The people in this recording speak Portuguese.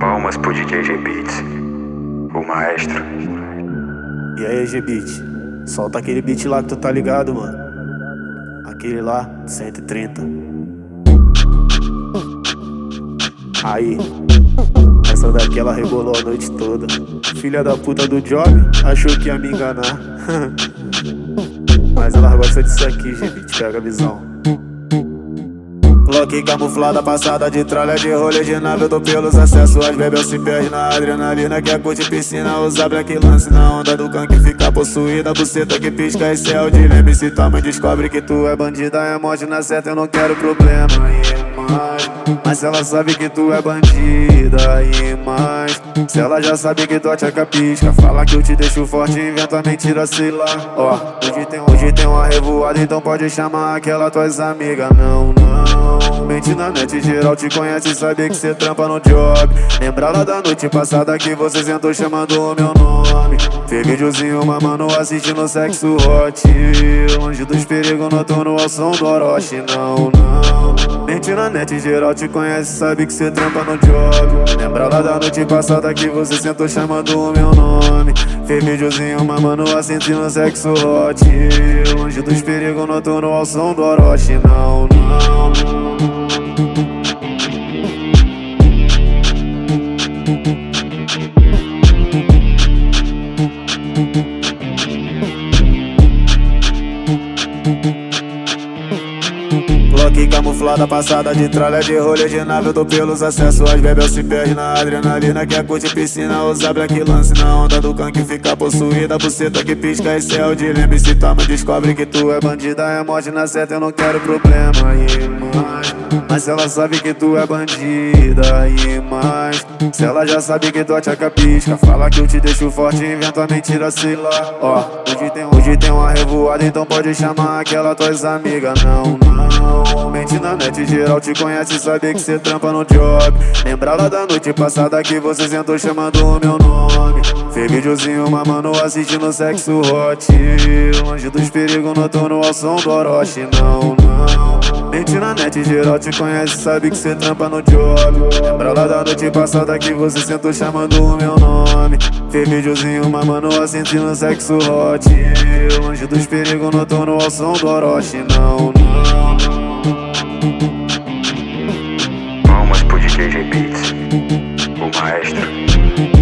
Palmas pro DJ G-Beats, o maestro. E aí, G-Beat, solta aquele beat lá que tu tá ligado, mano. Aquele lá, 130. Aí, essa daqui ela rebolou a noite toda. Filha da puta do Job, achou que ia me enganar. Mas ela gosta disso aqui, G-Beat, pega a visão. Bloque camuflada, passada de tralha, de rolê de nave. Eu tô pelos acessos, as bebel se perde na adrenalina. Quer curtir piscina, usa black lance na onda do can que fica possuída. Buceta que pisca, esse é o dilema. E se tua mãe descobre que tu é bandida, é morte na certa, eu não quero problema. Mas se ela sabe que tu é bandida, e mais, se ela já sabe que tua tcheca pisca, fala que eu te deixo forte, inventa mentira, sei lá. Ó, hoje tem uma revoada, então pode chamar aquela tuas amigas. Não, mente na net, geral te conhece e sabe que cê trampa no job. Lembra lá da noite passada que você sentou chamando o meu nome. Fez videozinho mamando, assistindo sexo hot, longe dos perigos noturno ao som do Orochi. Não, mente na net, geral te conhece, sabe que cê trampa no job. Lembra lá da noite passada que você sentou chamando o meu nome. Fez videozinho mamando, assistindo sexo hot, longe dos perigos noturno ao som do Orochi. Não. Bloque camuflada, passada de tralha, de rolê de nave. Eu tô pelos acessos, as bebel se perde na adrenalina. Quer curtir piscina, usa black lance na onda do can que fica possuída. Buceta que pisca, esse é o dilema. E se tua mãe descobre que tu é bandida, é morte na certa, eu não quero problema. Mas se ela sabe que tu é bandida, e mais, se ela já sabe que tua tcheca pisca, fala que eu te deixo forte, inventa mentira, sei lá. Ó, hoje tem uma revoada, então pode chamar aquela tuas amigas. Não, mente na net, geral te conhece e sabe que cê trampa no job. Lembra lá da noite passada que você sentou chamando o meu nome. Fez videozinho mamando, assistindo sexo hot, longe dos perigos noturno ao som do Orochi. Não, mente na net, geral te conhece, sabe que cê trampa no job. Lembra lá da noite passada que você sentou chamando o meu nome. Fez videozinho mamando, assistindo sexo hot, longe dos perigos noturno ao som do Orochi. Não. Palmas pro DJ G-Beats, o maestro.